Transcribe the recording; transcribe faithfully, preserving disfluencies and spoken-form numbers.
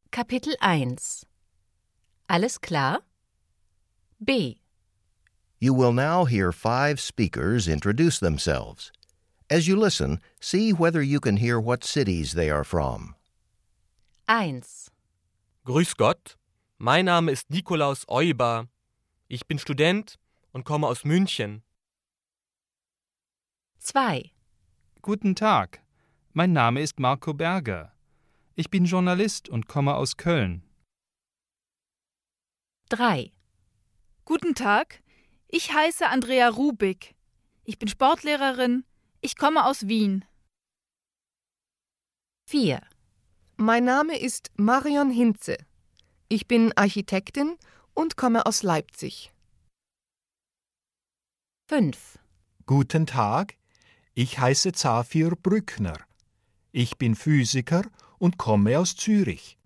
Kapitel eins. Alles klar? B. You will now hear five speakers introduce themselves. As you listen, see whether you can hear what cities they are from. eins. Grüß Gott, mein Name ist Nikolaus Euber. Ich bin Student und komme aus München. zwei. Guten Tag, mein Name ist Marco Berger. Ich bin Journalist und komme aus Köln. drei. Guten Tag, ich heiße Andrea Rubik. Ich bin Sportlehrerin. Ich komme aus Wien. vier. Mein Name ist Marion Hinze. Ich bin Architektin und komme aus Leipzig. fünf. Guten Tag, ich heiße Zafir Brückner. Ich bin Physiker und komme aus Zürich.